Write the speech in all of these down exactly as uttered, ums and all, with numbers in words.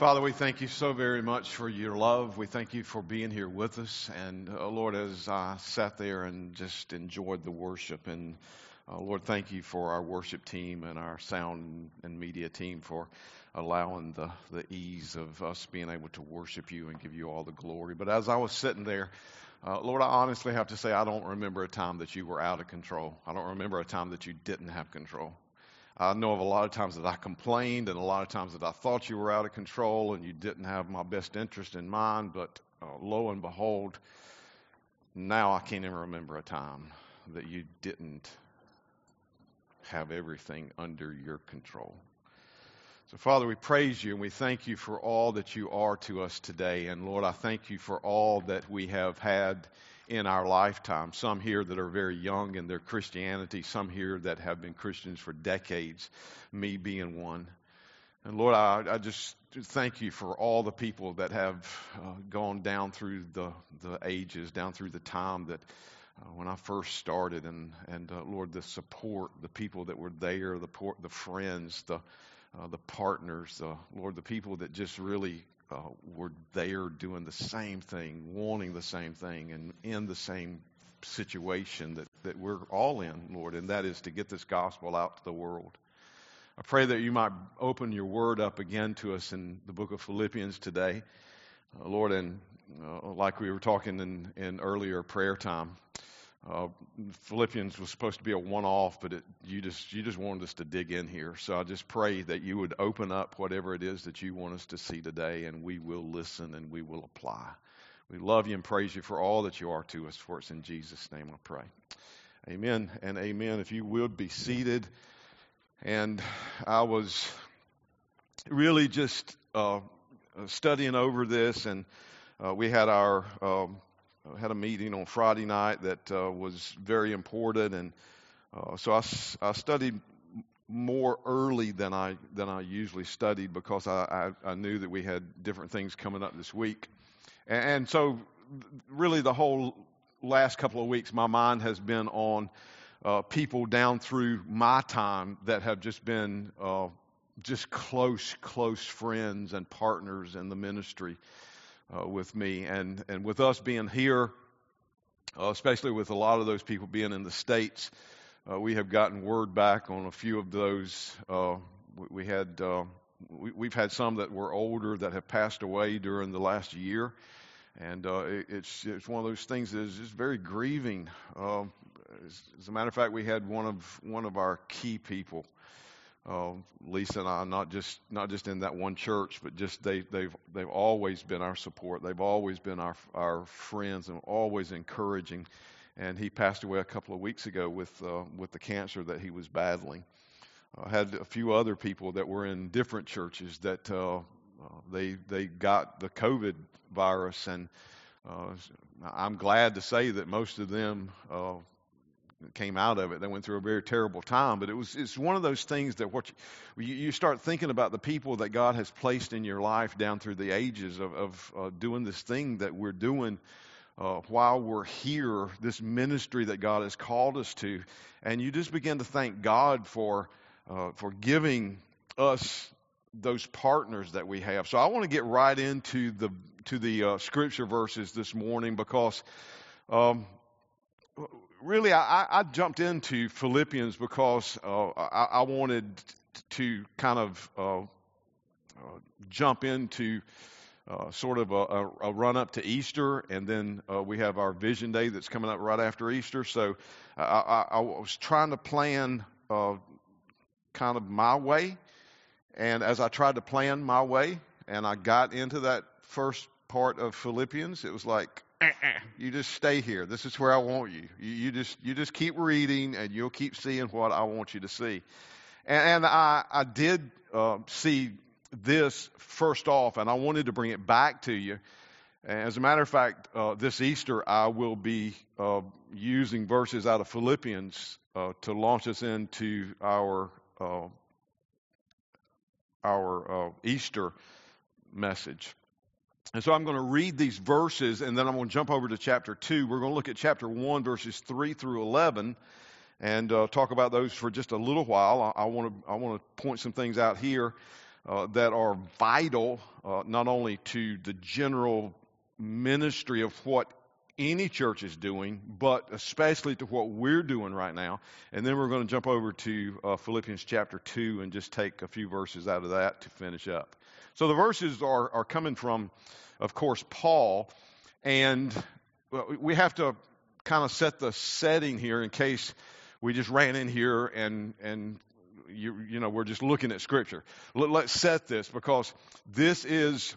Father, we thank you so very much for your love. We thank you for being here with us. And uh, Lord, as I sat there and just enjoyed the worship, and uh, Lord, thank you for our worship team and our sound and media team for allowing the, the ease of us being able to worship you and give you all the glory. But as I was sitting there, uh, Lord, I honestly have to say I don't remember a time that you were out of control. I don't remember a time that you didn't have control. I know of a lot of times that I complained and a lot of times that I thought you were out of control and you didn't have my best interest in mind, but uh, lo and behold, now I can't even remember a time that you didn't have everything under your control. So, Father, we praise you and we thank you for all that you are to us today. And, Lord, I thank you for all that we have had in our lifetime. Some here that are very young in their Christianity, some here that have been Christians for decades, me being one. And, Lord, I, I just thank you for all the people that have uh, gone down through the, the ages, down through the time that uh, when I first started. And, and uh, Lord, the support, the people that were there, the, por- the friends, the Uh, the partners, uh, Lord, the people that just really uh, were there doing the same thing, wanting the same thing, and in the same situation that, that we're all in, Lord, and that is to get this gospel out to the world. I pray that you might open your word up again to us in the book of Philippians today, uh, Lord, and uh, like we were talking in, in earlier prayer time, Uh, Philippians was supposed to be a one-off, but it, you just you just wanted us to dig in here. So I just pray that you would open up whatever it is that you want us to see today, and we will listen and we will apply. We love you and praise you for all that you are to us. For it's in Jesus' name I pray. Amen and amen. If you would be seated. And I was really just uh, studying over this, and uh, we had our... Um, I had a meeting on Friday night that uh, was very important, and uh, so I, I studied more early than I than I usually studied because I, I, I knew that we had different things coming up this week, and, and so really the whole last couple of weeks my mind has been on uh, people down through my time that have just been uh, just close, close friends and partners in the ministry. Uh, with me and, and with us being here, uh, especially with a lot of those people being in the States, uh, we have gotten word back on a few of those. Uh, we, we had uh, we, we've had some that were older that have passed away during the last year, and uh, it, it's it's one of those things that is just very grieving. Uh, as, as a matter of fact, we had one of one of our key people. Uh, Lisa and I, not just not just in that one church, but just they they've they've always been our support. They've always been our our friends and always encouraging. And he passed away a couple of weeks ago with uh, with the cancer that he was battling. I had a few other people that were in different churches that uh, uh, they they got the COVID virus, and uh, I'm glad to say that most of them. Uh, came out of it. They went through a very terrible time, but it was it's one of those things that what you, you start thinking about the people that God has placed in your life down through the ages of, of uh, doing this thing that we're doing uh, while we're here, this ministry that God has called us to, and you just begin to thank God for uh, for giving us those partners that we have. So I want to get right into the to the uh, scripture verses this morning because. Um, Really, I, I jumped into Philippians because uh, I, I wanted to kind of uh, uh, jump into uh, sort of a, a, a run up to Easter, and then uh, we have our Vision Day that's coming up right after Easter. So I, I, I was trying to plan uh, kind of my way, and as I tried to plan my way, and I got into that first part of Philippians, it was like, you just stay here. This is where I want you. You, you just you just keep reading, and you'll keep seeing what I want you to see. And, and I I did uh, see this first off, and I wanted to bring it back to you. As a matter of fact, uh, this Easter I will be uh, using verses out of Philippians uh, to launch us into our uh, our uh, Easter message. And so I'm going to read these verses, and then I'm going to jump over to chapter two. We're going to look at chapter one, verses three through eleven, and uh, talk about those for just a little while. I, I want to I want to point some things out here. uh, that are vital uh, not only to the general ministry of what any church is doing, but especially to what we're doing right now. And then we're going to jump over to uh, Philippians chapter two and just take a few verses out of that to finish up. So the verses are, are coming from, of course, Paul. And we have to kind of set the setting here in case we just ran in here and, and you, you know, we're just looking at Scripture. Let, let's set this, because this is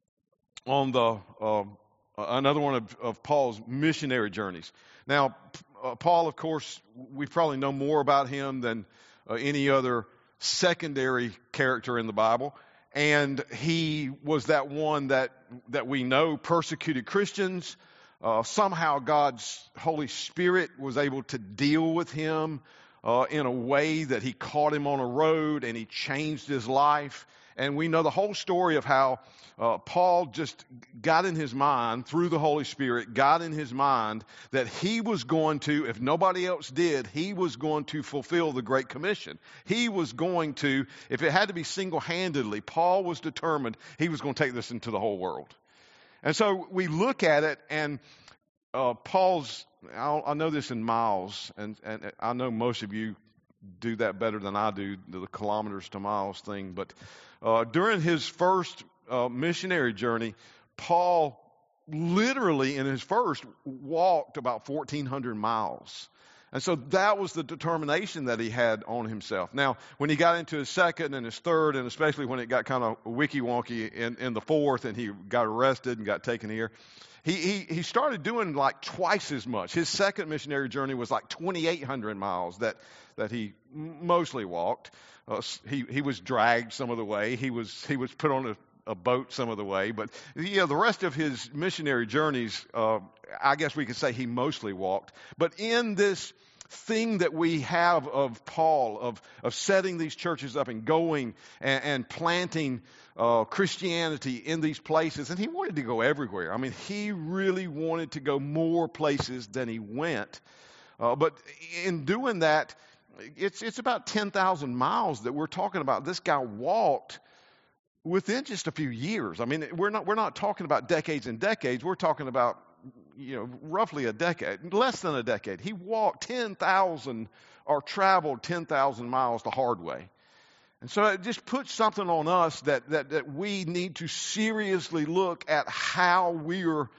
on the... Uh, Uh, another one of, of Paul's missionary journeys. Now, uh, Paul, of course, we probably know more about him than uh, any other secondary character in the Bible. And he was that one that, that we know persecuted Christians. Uh, somehow God's Holy Spirit was able to deal with him uh, in a way that he caught him on a road and he changed his life. And we know the whole story of how uh, Paul just got in his mind, through the Holy Spirit, got in his mind that he was going to, if nobody else did, he was going to fulfill the Great Commission. He was going to, if it had to be single-handedly, Paul was determined he was going to take this into the whole world. And so we look at it, and uh, Paul's, I'll, I know this in miles, and, and I know most of you do that better than I do, the kilometers to miles thing, but uh, during his first uh, missionary journey, Paul literally in his first walked about fourteen hundred miles. And so that was the determination that he had on himself. Now, when he got into his second and his third, and especially when it got kind of wicky-wonky in, in the fourth and he got arrested and got taken here, he, he, he started doing like twice as much. His second missionary journey was like twenty-eight hundred miles that, that he mostly walked. Uh, he, he was dragged some of the way. He was, he was put on a, a boat some of the way. But yeah, the rest of his missionary journeys, uh, I guess we could say he mostly walked. But in this thing that we have of Paul, of, of setting these churches up and going and, and planting uh, Christianity in these places, and he wanted to go everywhere. I mean, he really wanted to go more places than he went. Uh, but in doing that, it's it's about ten thousand miles that we're talking about. This guy walked within just a few years. I mean, we're not we're not talking about decades and decades. We're talking about, you know, roughly a decade, less than a decade. He walked ten thousand or traveled ten thousand miles the hard way. And so it just puts something on us that, that, that we need to seriously look at how we are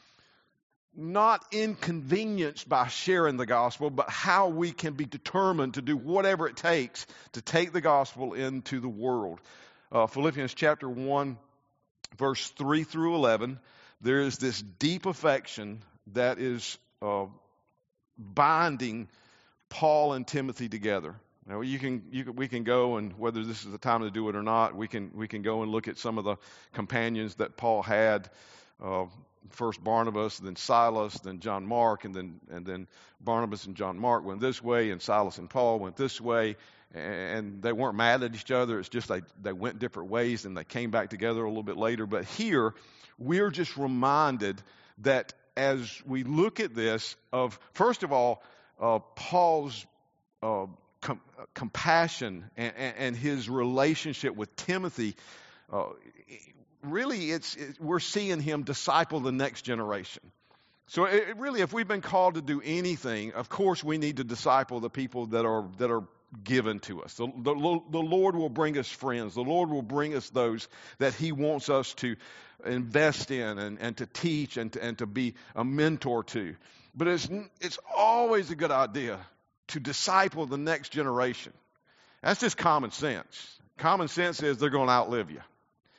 not inconvenienced by sharing the gospel, but how we can be determined to do whatever it takes to take the gospel into the world. Uh, Philippians chapter one, verse three through eleven, there is this deep affection that is uh, binding Paul and Timothy together. Now you can, you can, we can go, and whether this is the time to do it or not, we can we can go and look at some of the companions that Paul had. Uh, first Barnabas, then Silas, then John Mark, and then and then Barnabas and John Mark went this way, and Silas and Paul went this way. And they weren't mad at each other. It's just they, they went different ways, and they came back together a little bit later. But here, we're just reminded that as we look at this, of first of all, uh, Paul's uh, com- compassion and, and his relationship with Timothy. Uh, really, it's it, we're seeing him disciple the next generation. So it, it really, if we've been called to do anything, of course we need to disciple the people that are that are given to us. The, the, the Lord will bring us friends. The Lord will bring us those that He wants us to invest in and, and to teach and to, and to be a mentor to. But it's it's always a good idea to disciple the next generation. That's just common sense. Common sense is they're going to outlive you.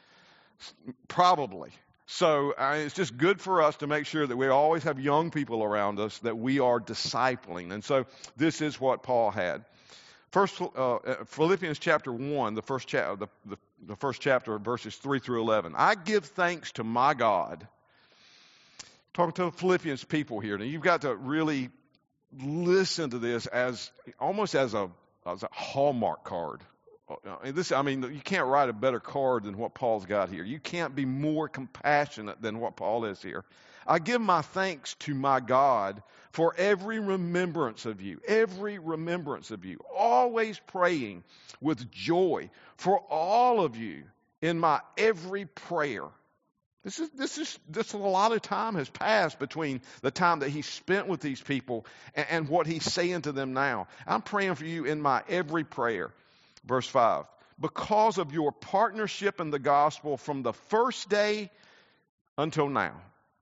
Probably. So uh, it's just good for us to make sure that we always have young people around us that we are discipling. And so this is what Paul had. First, uh, Philippians chapter one, the first, cha- the, the, the first chapter, verses three through eleven. I give thanks to my God. Talking to the Philippians people here. Now, you've got to really listen to this as almost as a, as a Hallmark card And this, I mean, you can't write a better card than what Paul's got here. You can't be more compassionate than what Paul is here. I give my thanks to my God for every remembrance of you, every remembrance of you, always praying with joy for all of you in my every prayer. This is this is this a lot of time has passed between the time that he spent with these people and, and what he's saying to them now. I'm praying for you in my every prayer. Verse five. Because of your partnership in the gospel from the first day until now,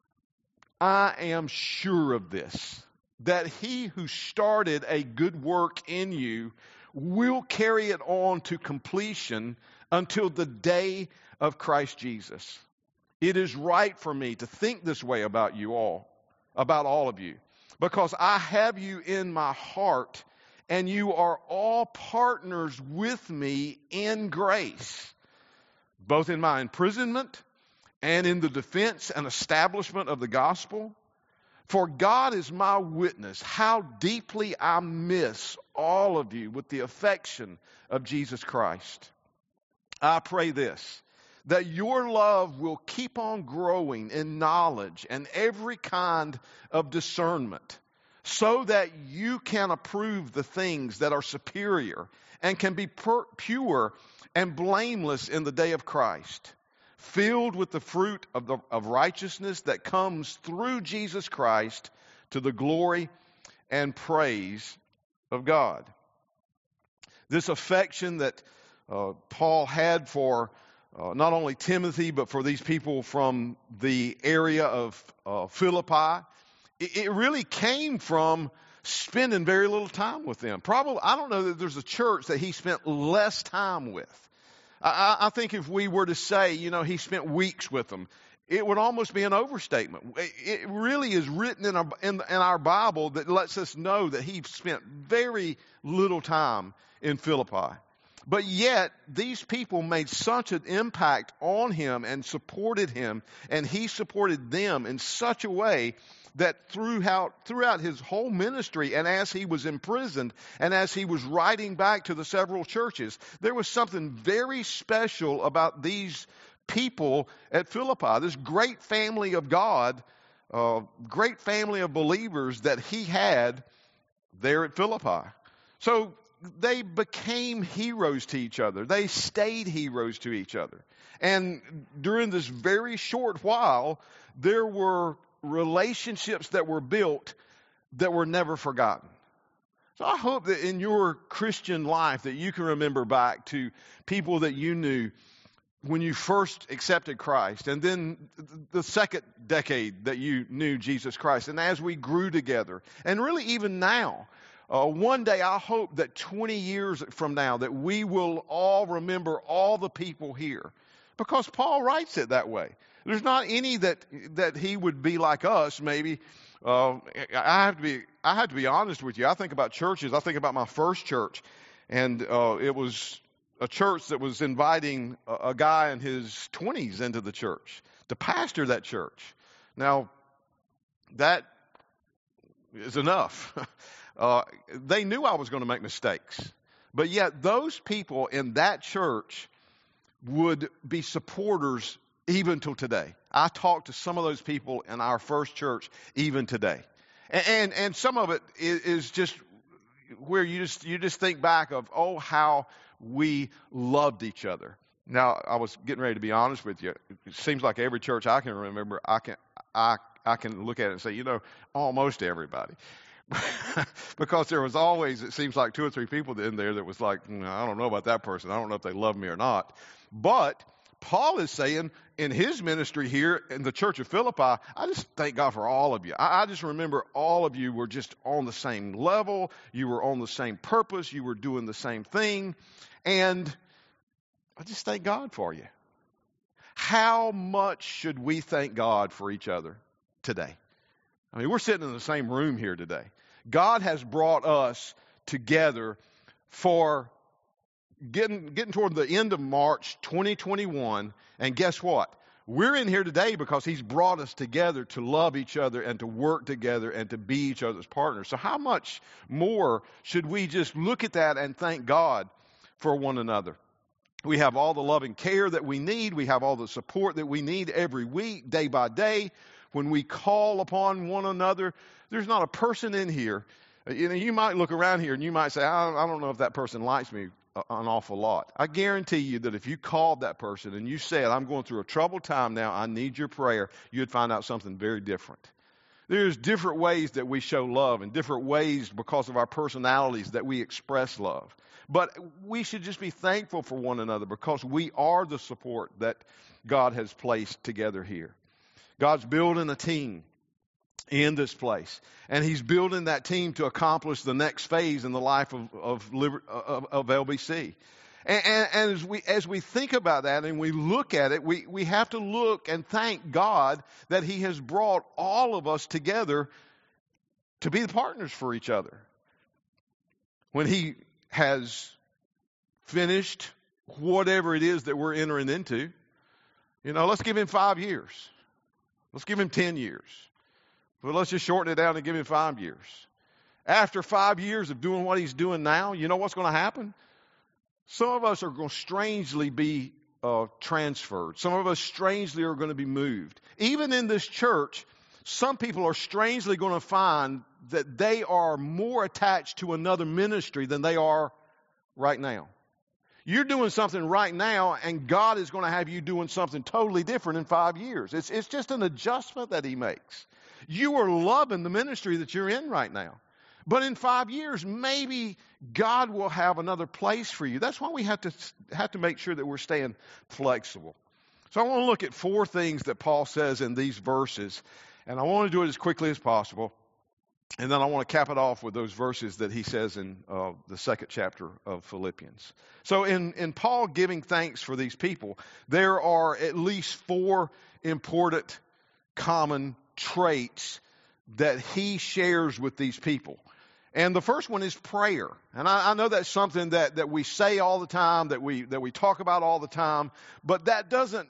I am sure of this, that he who started a good work in you will carry it on to completion until the day of Christ Jesus. It is right for me to think this way about you all, about all of you, because I have you in my heart, and you are all partners with me in grace, both in my imprisonment and in the defense and establishment of the gospel. For God is my witness, how deeply I miss all of you with the affection of Jesus Christ. I pray this, that your love will keep on growing in knowledge and every kind of discernment, so that you can approve the things that are superior and can be per- pure and blameless in the day of Christ, filled with the fruit of, the, of righteousness that comes through Jesus Christ to the glory and praise of God. This affection that uh, Paul had for Uh, not only Timothy, but for these people from the area of uh, Philippi, it, it really came from spending very little time with them. Probably, I don't know that there's a church that he spent less time with. I, I think if we were to say, you know, he spent weeks with them, it would almost be an overstatement. It, it really is written in our, in, in our Bible that lets us know that he spent very little time in Philippi. But yet, these people made such an impact on him and supported him, and he supported them in such a way that throughout, throughout his whole ministry, and as he was imprisoned, and as he was writing back to the several churches, there was something very special about these people at Philippi, this great family of God, uh, great family of believers that he had there at Philippi. So they became heroes to each other. They stayed heroes to each other. And during this very short while, there were relationships that were built that were never forgotten. So I hope that in your Christian life that you can remember back to people that you knew when you first accepted Christ, and then the second decade that you knew Jesus Christ, and as we grew together, and really even now. Uh, one day I hope that twenty years from now that we will all remember all the people here, because Paul writes it that way. There's not any that that he would be like us. Maybe uh, I have to be I have to be honest with you. I think about churches. I think about my first church, and uh, it was a church that was inviting a, a guy in his twenties into the church to pastor that church. Now that is enough. Uh, they knew I was going to make mistakes. But yet those people in that church would be supporters even till today. I talk to some of those people in our first church even today. And and, and some of it is, is just where you just you just think back of, oh, how we loved each other. Now, I was getting ready to be honest with you. It seems like every church I can remember, I can I I can look at it and say, you know, almost everybody. Because there was always, it seems like two or three people in there that was like, mm, I don't know about that person. I don't know if they love me or not. But Paul is saying in his ministry here in the church of Philippi, I just thank God for all of you. I, I just remember all of you were just on the same level. You were on the same purpose. You were doing the same thing. And I just thank God for you. How much should we thank God for each other today? I mean, we're sitting in the same room here today. God has brought us together for getting getting toward the end of March twenty twenty-one. And guess what? We're in here today because he's brought us together to love each other and to work together and to be each other's partners. So how much more should we just look at that and thank God for one another. We have all the loving care that we need. We have all the support that we need every week, day by day. When we call upon one another, there's not a person in here. You know, you might look around here and you might say, I I don't know if that person likes me an awful lot. I guarantee you that if you called that person and you said, I'm going through a troubled time now, I need your prayer, you'd find out something very different. There's different ways that we show love and different ways because of our personalities that we express love. But we should just be thankful for one another because we are the support that God has placed together here. God's building a team in this place. And He's building that team to accomplish the next phase in the life of, of, of, of L B C. And, and, and as we as we think about that and we look at it, we, we have to look and thank God that He has brought all of us together to be the partners for each other. When He has finished whatever it is that we're entering into, you know, let's give Him five years. Let's give Him ten years. But let's just shorten it down and give Him five years. After five years of doing what He's doing now, you know what's going to happen? Some of us are going to strangely be uh, transferred. Some of us strangely are going to be moved. Even in this church, some people are strangely going to find that they are more attached to another ministry than they are right now. You're doing something right now, and God is going to have you doing something totally different in five years. It's, it's just an adjustment that He makes. You are loving the ministry that you're in right now. But in five years, maybe God will have another place for you. That's why we have to have to make sure that we're staying flexible. So I want to look at four things that Paul says in these verses, and I want to do it as quickly as possible. And then I want to cap it off with those verses that he says in uh, the second chapter of Philippians. So in, in Paul giving thanks for these people, there are at least four important common traits that he shares with these people. And the first one is prayer. And I, I know that's something that, that we say all the time, that we that we talk about all the time, but that doesn't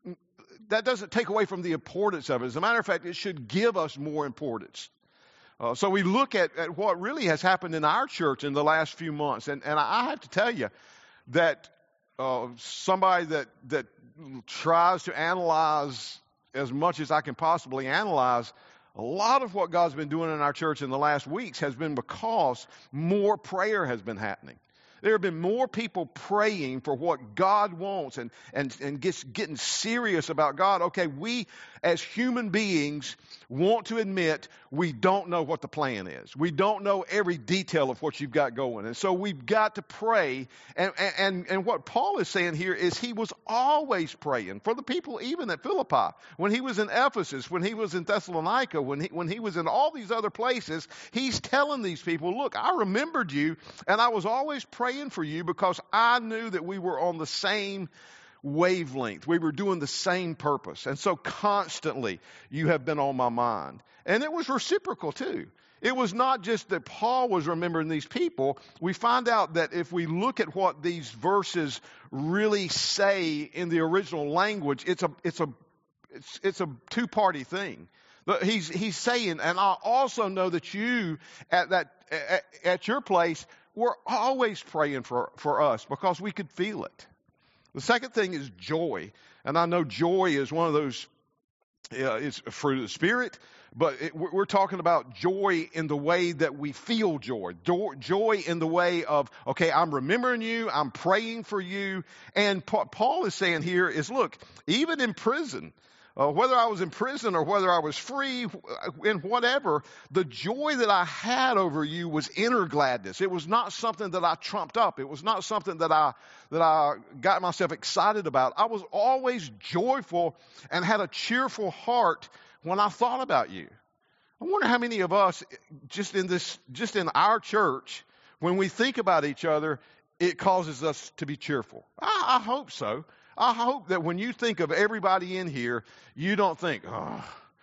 that doesn't take away from the importance of it. As a matter of fact, it should give us more importance. Uh, so we look at, at what really has happened in our church in the last few months. And, and I have to tell you that uh, somebody that, that tries to analyze as much as I can possibly analyze, a lot of what God's been doing in our church in the last weeks has been because more prayer has been happening. There have been more people praying for what God wants and, and, and gets, getting serious about God. Okay, we as human beings want to admit we don't know what the plan is. We don't know every detail of what you've got going. And so we've got to pray. And, and, and what Paul is saying here is he was always praying for the people even at Philippi. When he was in Ephesus, when he was in Thessalonica, when he, when he was in all these other places, he's telling these people, look, I remembered you and I was always praying for you because I knew that we were on the same wavelength. We were doing the same purpose. And so constantly you have been on my mind. And it was reciprocal too. It was not just that Paul was remembering these people. We find out that if we look at what these verses really say in the original language, it's a it's a it's, it's a two-party thing. He's he's saying, and I also know that you at that at, at your place were always praying for, for us because we could feel it. The second thing is joy. And I know joy is one of those, uh, it's a fruit of the Spirit, but it, we're talking about joy in the way that we feel joy. Joy in the way of, okay, I'm remembering you, I'm praying for you. And Paul is saying here is, look, even in prison, Uh, whether I was in prison or whether I was free, in whatever, the joy that I had over you was inner gladness. It was not something that I trumped up. It was not something that I that I got myself excited about. I was always joyful and had a cheerful heart when I thought about you. I wonder how many of us, just in this, just in our church, when we think about each other, it causes us to be cheerful. I, I hope so. I hope that when you think of everybody in here, you don't think, oh,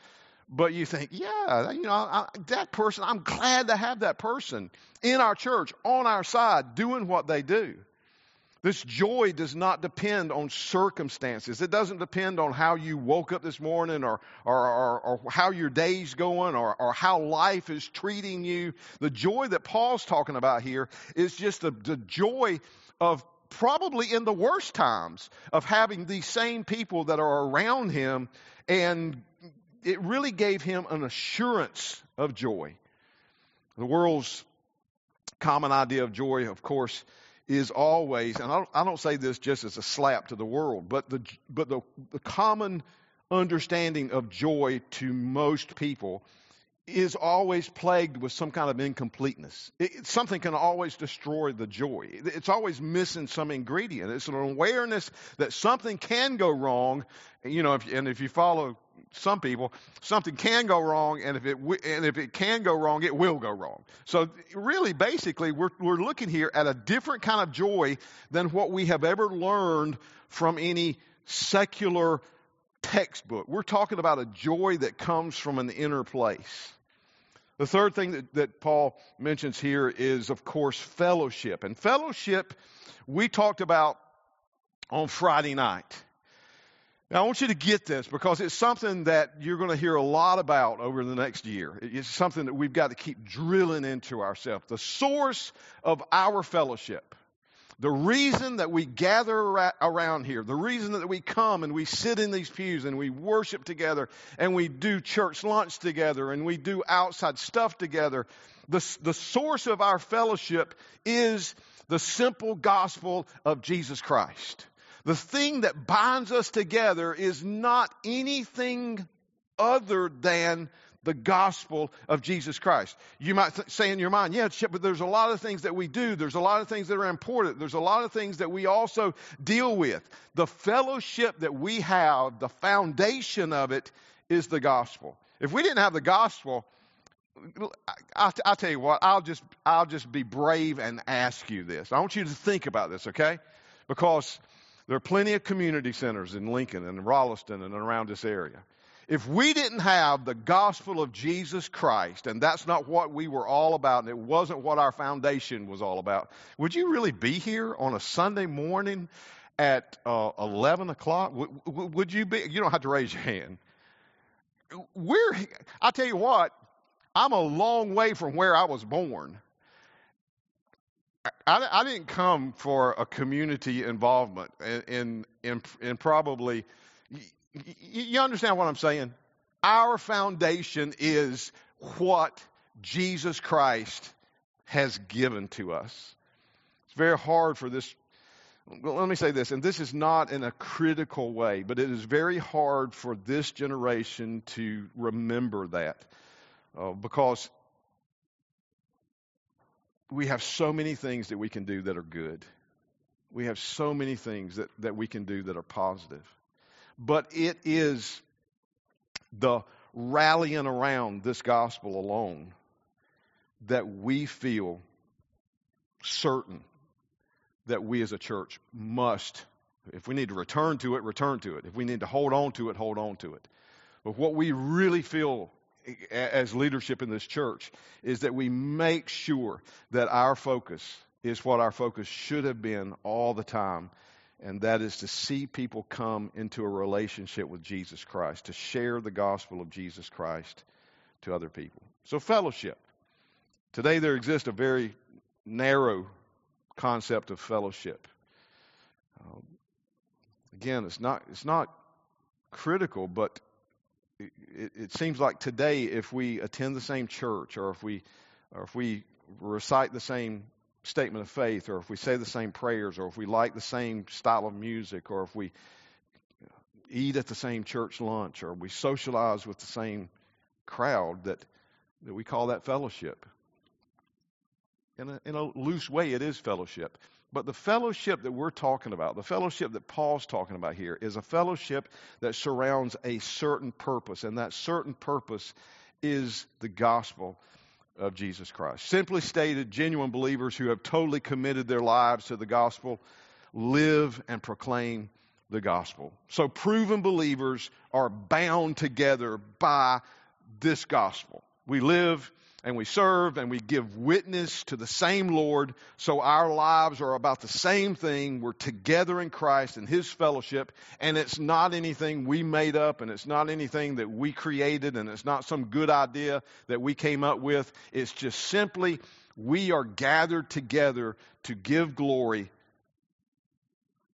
but you think, yeah, you know, I, that person, I'm glad to have that person in our church, on our side, doing what they do. This joy does not depend on circumstances. It doesn't depend on how you woke up this morning or or, or, or how your day's going or, or how life is treating you. The joy that Paul's talking about here is just the, the joy of probably in the worst times of having these same people that are around him, and it really gave him an assurance of joy. The world's common idea of joy, of course, is always, and I don't, I don't say this just as a slap to the world, but the but the, the common understanding of joy to most people is always plagued with some kind of incompleteness. It, something can always destroy the joy. It's always missing some ingredient. It's an awareness that something can go wrong. You know, if, and if you follow some people, something can go wrong, and if it and if it can go wrong, it will go wrong. So really, basically, we're we're looking here at a different kind of joy than what we have ever learned from any secular textbook. We're talking about a joy that comes from an inner place. The third thing that, that Paul mentions here is, of course, fellowship. And fellowship, we talked about on Friday night. Now, I want you to get this because it's something that you're going to hear a lot about over the next year. It's something that we've got to keep drilling into ourselves. The source of our fellowship, the reason that we gather around here, the reason that we come and we sit in these pews and we worship together and we do church lunch together and we do outside stuff together, the, the source of our fellowship is the simple gospel of Jesus Christ. The thing that binds us together is not anything other than the gospel of Jesus Christ. You might th- say in your mind, yeah, but there's a lot of things that we do. There's a lot of things that are important. There's a lot of things that we also deal with. The fellowship that we have, the foundation of it is the gospel. If we didn't have the gospel, I, I'll tell you what, I'll just, I'll just be brave and ask you this. I want you to think about this, okay? Because there are plenty of community centers in Lincoln and Rolliston and around this area. If we didn't have the gospel of Jesus Christ, and that's not what we were all about, and it wasn't what our foundation was all about, would you really be here on a Sunday morning at uh, eleven o'clock? W- w- would you be? You don't have to raise your hand. We're, I tell you what, I'm a long way from where I was born. I, I didn't come for a community involvement in, in, in, in probably... You understand what I'm saying? Our foundation is what Jesus Christ has given to us. It's very hard for this. Well, let me say this, and this is not in a critical way, but it is very hard for this generation to remember that uh, because we have so many things that we can do that are good. We have so many things that, that we can do that are positive. But it is the rallying around this gospel alone that we feel certain that we as a church must, if we need to return to it, return to it. If we need to hold on to it, hold on to it. But what we really feel as leadership in this church is that we make sure that our focus is what our focus should have been all the time. And that is to see people come into a relationship with Jesus Christ, to share the gospel of Jesus Christ to other people. So fellowship. Today there exists a very narrow concept of fellowship. Um, again, it's not it's not critical, but it, it seems like today, if we attend the same church, or if we or if we recite the same statement of faith, or if we say the same prayers, or if we like the same style of music, or if we eat at the same church lunch, or we socialize with the same crowd, that, that we call that fellowship. In a, in a loose way, it is fellowship. But the fellowship that we're talking about, the fellowship that Paul's talking about here, is a fellowship that surrounds a certain purpose, and that certain purpose is the gospel of Jesus Christ. Simply stated, genuine believers who have totally committed their lives to the gospel live and proclaim the gospel. So proven believers are bound together by this gospel. We live and we serve and we give witness to the same Lord, so our lives are about the same thing. We're together in Christ and His fellowship, and it's not anything we made up, and it's not anything that we created, and it's not some good idea that we came up with. It's just simply we are gathered together to give glory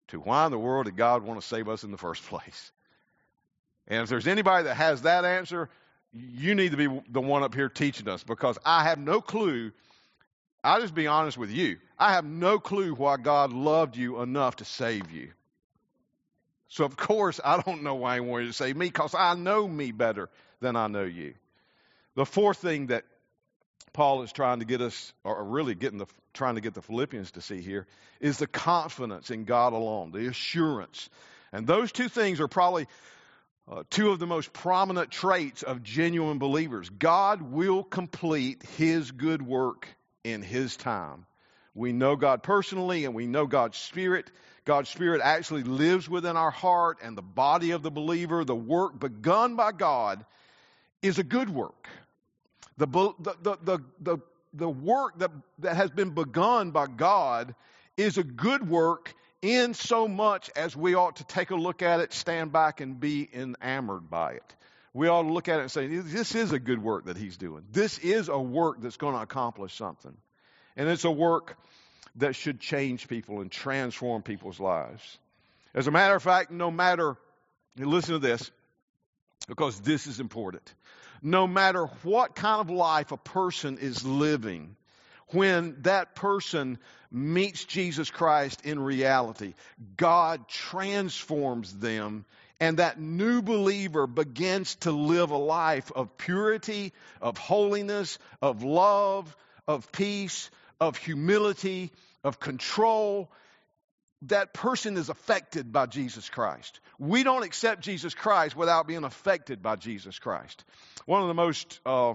to why in the world did God want to save us in the first place? And if there's anybody that has that answer, you need to be the one up here teaching us, because I have no clue. I'll just be honest with you. I have no clue why God loved you enough to save you. So, of course, I don't know why he wanted to save me, because I know me better than I know you. The fourth thing that Paul is trying to get us, or really getting the, trying to get the Philippians to see here, is the confidence in God alone, the assurance. And those two things are probably uh, two of the most prominent traits of genuine believers. God will complete his good work in his time. We know God personally, and we know God's Spirit. God's Spirit actually lives within our heart and the body of the believer. The work begun by God is a good work. The, the, the, the, the, the work that, that has been begun by God is a good work, in so much as we ought to take a look at it, stand back, and be enamored by it. We ought to look at it and say, this is a good work that he's doing. This is a work that's going to accomplish something. And it's a work that should change people and transform people's lives. As a matter of fact, no matter, listen to this, because this is important. No matter what kind of life a person is living, when that person meets Jesus Christ in reality, God transforms them, and that new believer begins to live a life of purity, of holiness, of love, of peace, of humility, of control. That person is affected by Jesus Christ. We don't accept Jesus Christ without being affected by Jesus Christ. One of the most, uh,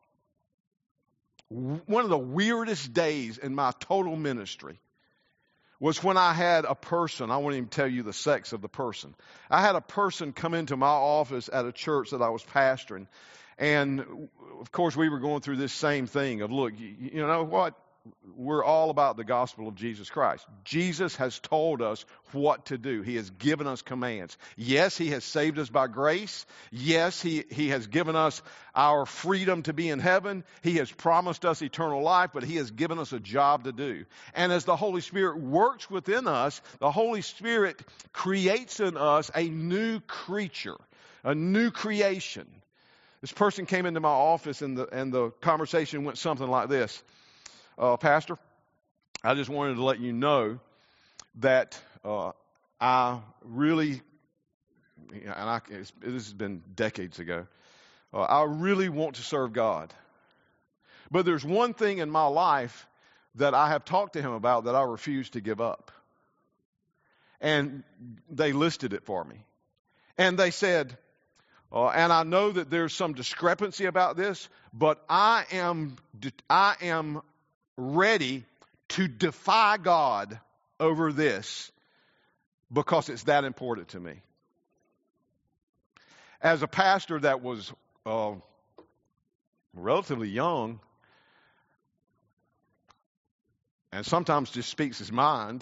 one of the weirdest days in my total ministry was when I had a person, I won't even tell you the sex of the person. I had a person come into my office at a church that I was pastoring. And, of course, we were going through this same thing of, look, you, you know what? We're all about the gospel of Jesus Christ. Jesus has told us what to do. He has given us commands. Yes, he has saved us by grace. Yes, he, he has given us our freedom to be in heaven. He has promised us eternal life, but he has given us a job to do. And as the Holy Spirit works within us, the Holy Spirit creates in us a new creature, a new creation. This person came into my office, and the, and the conversation went something like this. Uh, Pastor, I just wanted to let you know that uh, I really, and I, it's, this has been decades ago, uh, I really want to serve God. But there's one thing in my life that I have talked to him about that I refuse to give up. And they listed it for me. And they said, uh, and I know that there's some discrepancy about this, but I am, I am ready to defy God over this because it's that important to me. As a pastor that was uh, relatively young and sometimes just speaks his mind,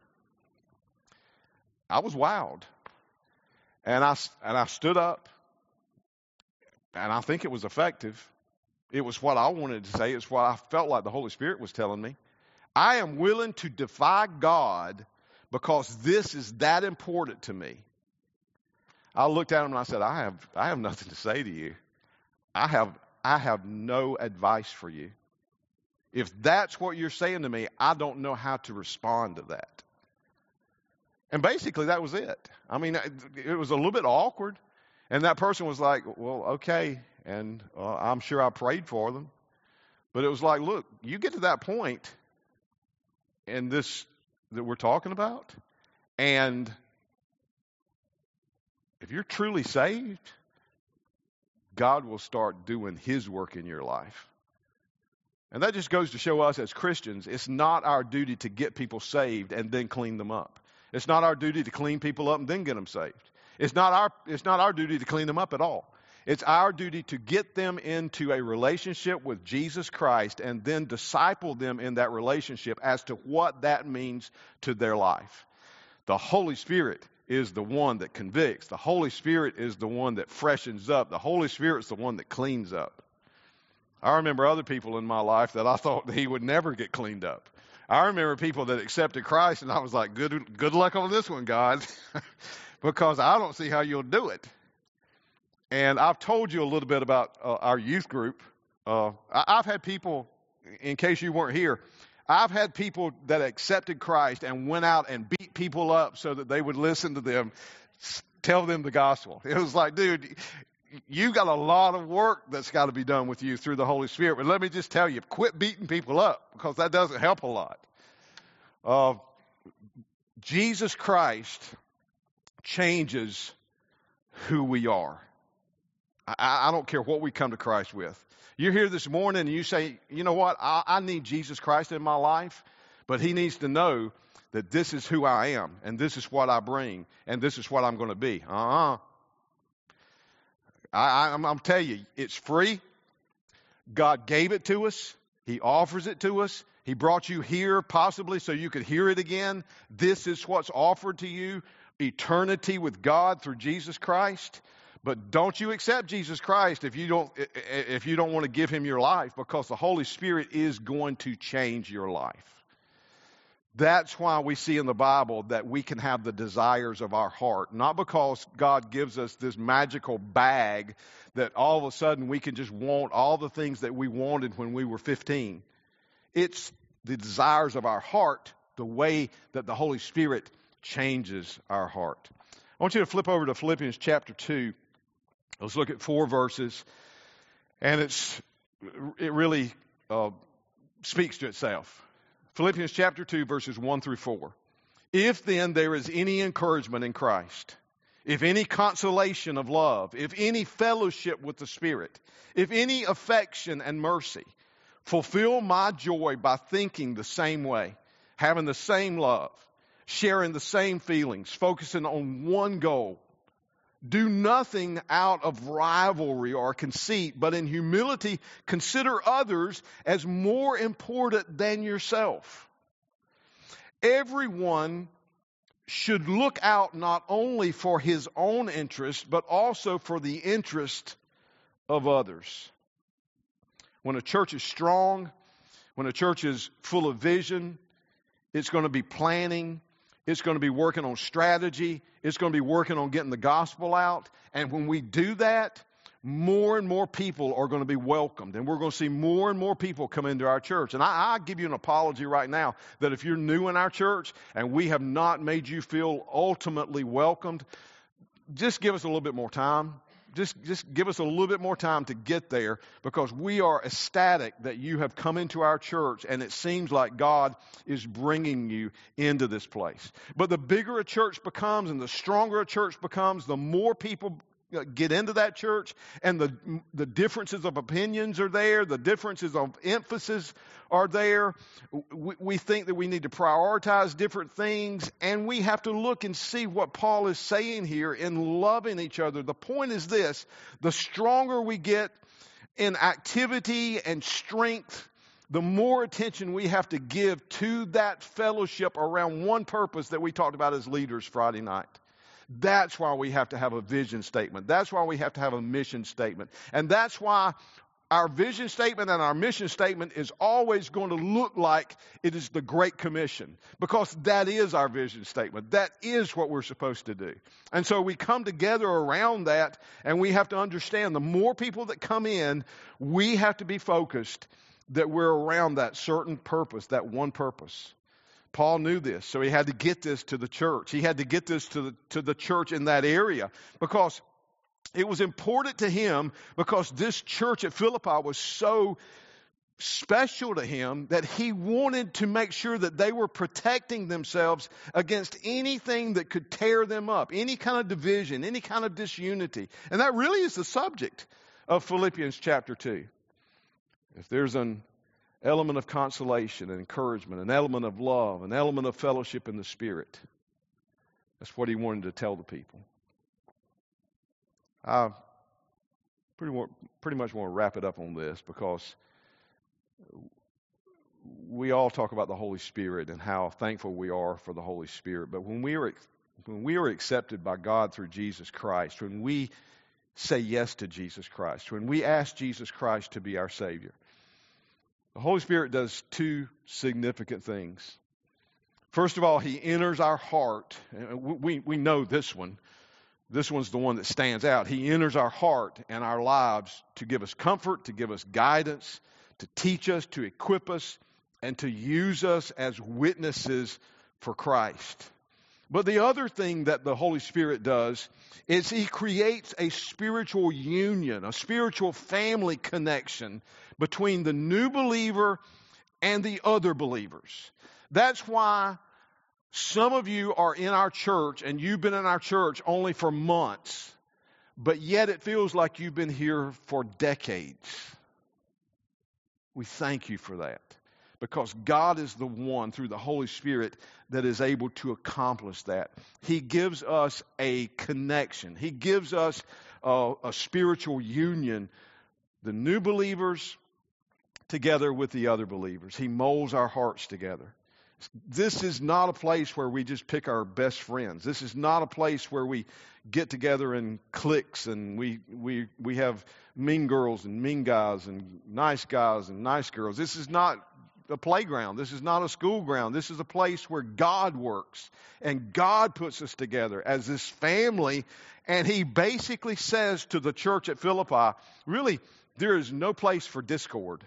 I was wowed. And I, and I stood up, and I think it was effective. It was what I wanted to say. It's what I felt like the Holy Spirit was telling me. I am willing to defy God because this is that important to me. I looked at him and I said, I have I have nothing to say to you. I have I have no advice for you. If that's what you're saying to me, I don't know how to respond to that. And basically that was it. I mean, it was a little bit awkward. And that person was like, well, okay. And uh, I'm sure I prayed for them. But it was like, look, you get to that point in this that we're talking about, and if you're truly saved, God will start doing his work in your life. And that just goes to show us as Christians, it's not our duty to get people saved and then clean them up. It's not our duty to clean people up and then get them saved. It's not our, it's not our duty to clean them up at all. It's our duty to get them into a relationship with Jesus Christ and then disciple them in that relationship as to what that means to their life. The Holy Spirit is the one that convicts. The Holy Spirit is the one that freshens up. The Holy Spirit is the one that cleans up. I remember other people in my life that I thought he would never get cleaned up. I remember people that accepted Christ, and I was like, good, good luck on this one, God, because I don't see how you'll do it. And I've told you a little bit about uh, our youth group. Uh, I, I've had people, in case you weren't here, I've had people that accepted Christ and went out and beat people up so that they would listen to them, tell them the gospel. It was like, dude, you got a lot of work that's got to be done with you through the Holy Spirit. But let me just tell you, quit beating people up, because that doesn't help a lot. Uh, Jesus Christ changes who we are. I, I don't care what we come to Christ with. You're here this morning and you say, you know what, I, I need Jesus Christ in my life, but he needs to know that this is who I am, and this is what I bring, and this is what I'm going to be. Uh-uh. I, I'm, I'm telling you, it's free. God gave it to us. He offers it to us. He brought you here possibly so you could hear it again. This is what's offered to you, eternity with God through Jesus Christ. But don't you accept Jesus Christ if you don't if you don't want to give him your life, because the Holy Spirit is going to change your life. That's why we see in the Bible that we can have the desires of our heart, not because God gives us this magical bag that all of a sudden we can just want all the things that we wanted when we were fifteen. It's the desires of our heart, the way that the Holy Spirit changes our heart. I want you to flip over to Philippians chapter two. Let's look at four verses, and it's it really uh, speaks to itself. Philippians chapter two, verses one through four. If then there is any encouragement in Christ, if any consolation of love, if any fellowship with the Spirit, if any affection and mercy, fulfill my joy by thinking the same way, having the same love, sharing the same feelings, focusing on one goal. Do nothing out of rivalry or conceit, but in humility consider others as more important than yourself. Everyone should look out not only for his own interest, but also for the interest of others. When a church is strong, when a church is full of vision, it's going to be planning. It's going to be working on strategy. It's going to be working on getting the gospel out. And when we do that, more and more people are going to be welcomed. And we're going to see more and more people come into our church. And I, I give you an apology right now that if you're new in our church and we have not made you feel ultimately welcomed, just give us a little bit more time. Just, just give us a little bit more time to get there, because we are ecstatic that you have come into our church and it seems like God is bringing you into this place. But the bigger a church becomes and the stronger a church becomes, the more people get into that church, and the the differences of opinions are there, the differences of emphasis are there. We, we think that we need to prioritize different things, and we have to look and see what Paul is saying here in loving each other. The point is this: the stronger we get in activity and strength, the more attention we have to give to that fellowship around one purpose that we talked about as leaders Friday night. That's why we have to have a vision statement. That's why we have to have a mission statement. And that's why our vision statement and our mission statement is always going to look like it is the Great Commission, because that is our vision statement. That is what we're supposed to do. And so we come together around that, and we have to understand the more people that come in, we have to be focused that we're around that certain purpose, that one purpose. Paul knew this, so he had to get this to the church. He had to get this to the, to the church in that area, because it was important to him, because this church at Philippi was so special to him that he wanted to make sure that they were protecting themselves against anything that could tear them up, any kind of division, any kind of disunity. And that really is the subject of Philippians chapter two. If there's an element of consolation and encouragement, an element of love, an element of fellowship in the Spirit, that's what he wanted to tell the people. I pretty, pretty much want to wrap it up on this, because we all talk about the Holy Spirit and how thankful we are for the Holy Spirit. But when we are when we are accepted by God through Jesus Christ, when we say yes to Jesus Christ, when we ask Jesus Christ to be our Savior, The Holy Spirit does two significant things. First of all, he enters our heart. We, we know this one. This one's the one that stands out. He enters our heart and our lives to give us comfort, to give us guidance, to teach us, to equip us, and to use us as witnesses for Christ. But the other thing that the Holy Spirit does is he creates a spiritual union, a spiritual family connection between the new believer and the other believers. That's why some of you are in our church and you've been in our church only for months, but yet it feels like you've been here for decades. We thank you for that, because God is the one, through the Holy Spirit, that is able to accomplish that. He gives us a connection. He gives us a, a spiritual union, the new believers together with the other believers. He molds our hearts together. This is not a place where we just pick our best friends. This is not a place where we get together in cliques and we we we have mean girls and mean guys and nice guys and nice girls. This is not a playground. This is not a school ground. This is a place where God works and God puts us together as this family. And he basically says to the church at Philippi, really, there is no place for discord.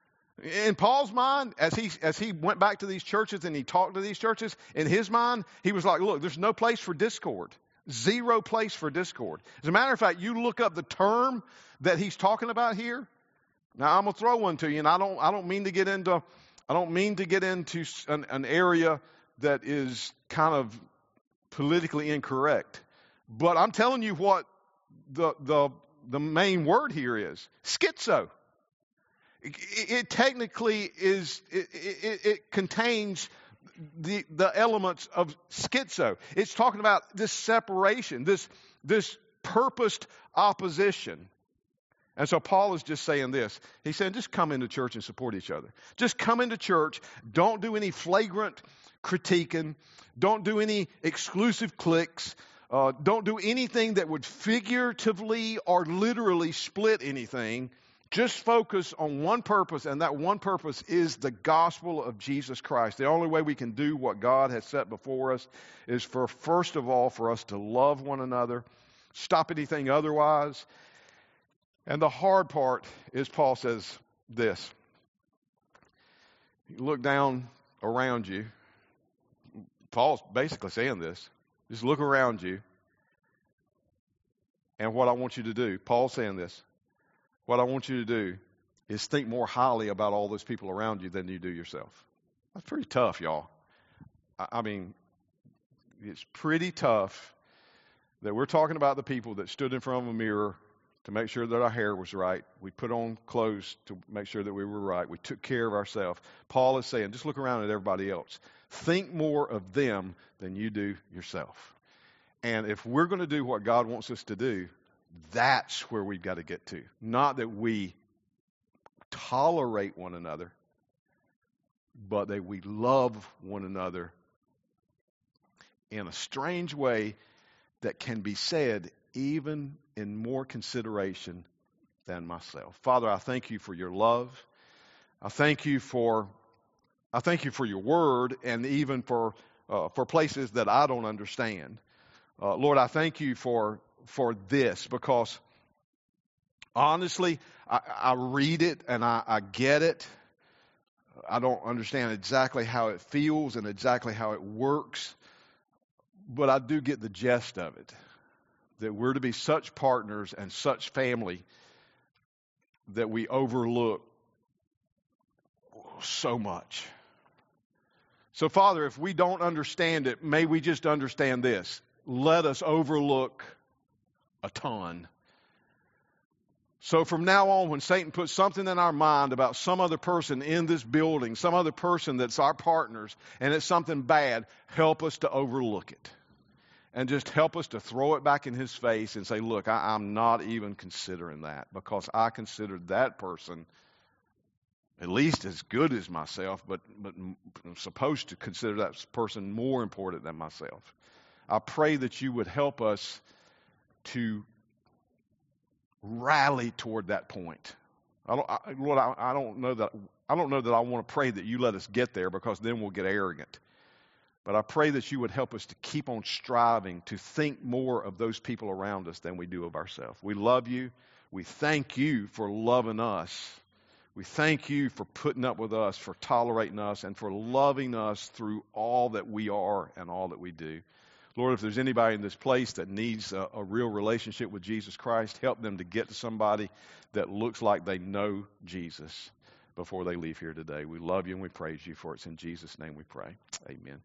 In Paul's mind, as he as he went back to these churches and he talked to these churches, in his mind, he was like, look, there's no place for discord. Zero place for discord. As a matter of fact, you look up the term that he's talking about here. Now, I'm going to throw one to you, and I don't I don't mean to get into I don't mean to get into an, an area that is kind of politically incorrect. But I'm telling you what the the the main word here is. Schizo. It, it technically is, it, it, it contains the the elements of schizo. It's talking about this separation, this this purposed opposition. And so Paul is just saying this. He's saying, just come into church and support each other. Just come into church. Don't do any flagrant critiquing. Don't do any exclusive cliques. Uh, don't do anything that would figuratively or literally split anything. Just focus on one purpose, and that one purpose is the gospel of Jesus Christ. The only way we can do what God has set before us is for, first of all, for us to love one another, stop anything otherwise. And the hard part is, Paul says this. You look down around you. Paul's basically saying this. Just look around you. And what I want you to do, Paul's saying this. What I want you to do is think more highly about all those people around you than you do yourself. That's pretty tough, y'all. I, I mean, it's pretty tough that we're talking about the people that stood in front of a mirror to make sure that our hair was right. We put on clothes to make sure that we were right. We took care of ourselves. Paul is saying, just look around at everybody else. Think more of them than you do yourself. And if we're going to do what God wants us to do, that's where we've got to get to. Not that we tolerate one another, but that we love one another in a strange way that can be said even in more consideration than myself. Father, I thank you for your love. I thank you for I thank you for your word, and even for uh, for places that I don't understand. Uh, Lord, I thank you for for this, because honestly, I, I read it and I, I get it. I don't understand exactly how it feels and exactly how it works, but I do get the gist of it. That we're to be such partners and such family that we overlook so much. So, Father, if we don't understand it, may we just understand this. Let us overlook a ton. So from now on, when Satan puts something in our mind about some other person in this building, some other person that's our partners, and it's something bad, help us to overlook it. And just help us to throw it back in his face and say, look, I, I'm not even considering that, because I considered that person at least as good as myself, but, but I'm supposed to consider that person more important than myself. I pray that you would help us to rally toward that point. I don't, I, Lord, I, I don't know that I don't know that I want to pray that you let us get there, because then we'll get arrogant. But I pray that you would help us to keep on striving to think more of those people around us than we do of ourselves. We love you. We thank you for loving us. We thank you for putting up with us, for tolerating us, and for loving us through all that we are and all that we do. Lord, if there's anybody in this place that needs a, a real relationship with Jesus Christ, help them to get to somebody that looks like they know Jesus before they leave here today. We love you and we praise you for it. It's in Jesus' name we pray. Amen.